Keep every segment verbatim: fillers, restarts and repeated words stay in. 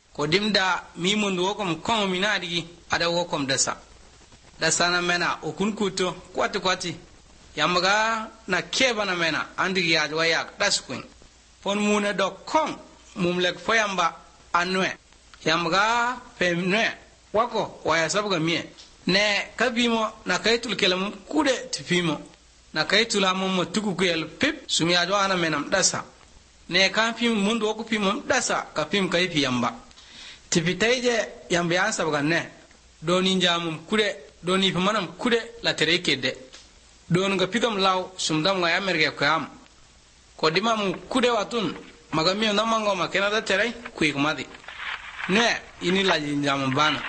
ko dimda mi mundu wokom kon minadi ada wokom dasa dasa na mena okun kuto kwati kwati yamaga na keba na mena andi ya wayak dasquin pon muna do kon mumlek foyamba anwe yamaga pemne wako waya sabga mie ne kabimo na kaitul kelam kude tipimo na kaitul ammo tukukuyel pip sumi ya ana menam dasa ne kafim mundu wako pimom dasa kafim kaifi yamba tipitaije yamba yan sabga ne doni njamum kude doni pamanam kude la terekede don ga pidam law sumdam ga yamerge ko am ko dimam kude watun magami na mango makena da tere kuik madi ne ini la njamum bana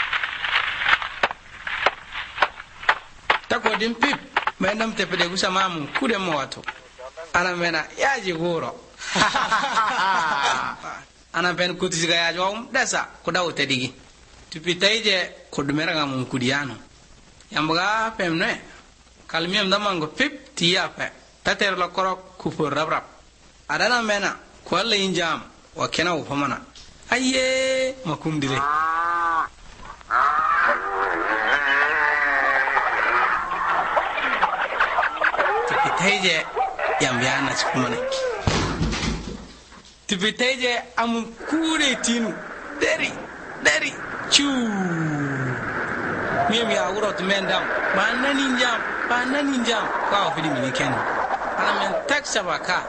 tako dim pip menam tepede gusama mu kude mo wato ana mena yaji goro ana pen kutisiga ya jom dasa ko dawte digi tipitaije ko dumera ga mun kudiano yambaga pemne kalmiyam damango pip tiyape tater la korok kupo rabrap adana mena ko alla injam wa kena u famana ayye makumdire tipitaije yambiana chukumane tipitaije am kure tinu deri deri chu mimi ya urot mendam banani njam banani njam kwa ofidi minikeni ana men taxa baka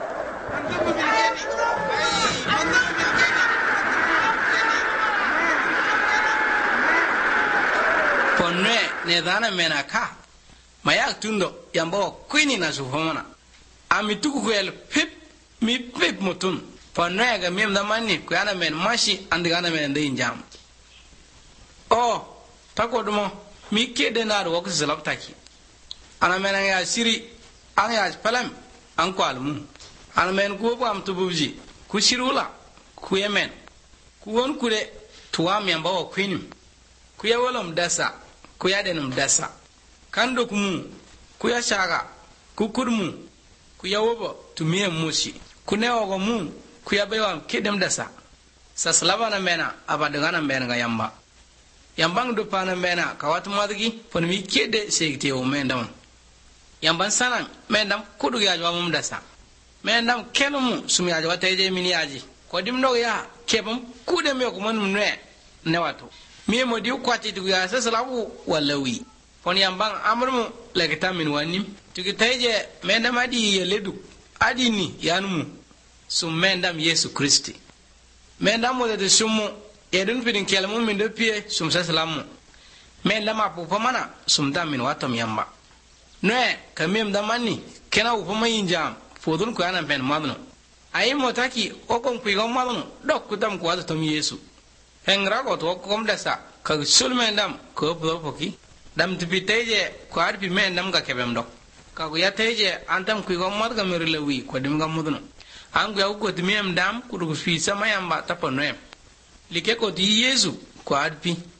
ponne ne dana menaka mayak tundo yambo kwini na sufomana amituku kwel pip mi pip mutun ponne ga mim da manni ko ana men mashi andigana men de njam oh tako dumo mi kede na ro ko zalab taki ana men ya siri an ya palam an ko almu ana men ko ko am tubuji ku shirula ku yemen ku won kure tuwa mi ambawo kwinim ku ya wolom dasa ku ya denum dasa kando kumu ku ya shaga ku kurmu ku ya wobo tumiye mushi ku ne ogo mu ku ya bewa kedem dasa saslaba na mena abadanga mena ga yamba yambang do pana mena kawatu madgi pon mi kede segte o mendam yamban sanan mendam kudu ya jawam dasa mendam kenumu sumi ya jawata je mini aji ko dimno ya kebam kude me ko manum ne ne wato mi mo di kwati du ya saslabu wallawi pon yambang amrumu legta min wanim tigi taje mendam adi yeledu adini yanumu sum mendam Yesu Kristi mendam mo de sumu edun pidin kelmu min do pie sum saslamu mendam apu pamana sum dam min watom yamba noe kamem damani kena upama injam fodun ko ana pen madno ayi motaki okon kuigo madno dok kutam ko atom Yesu hengra ko to kom dasa ka sulmen dam ko pro poki dam tipiteje ko arpi men dam ga kebem dok ka go yateje antam kuigo mad ga merlewi ko dim ga mudno an go ko timem dam ku du fi sama yamba taponoem like ko di Yesu ko arpi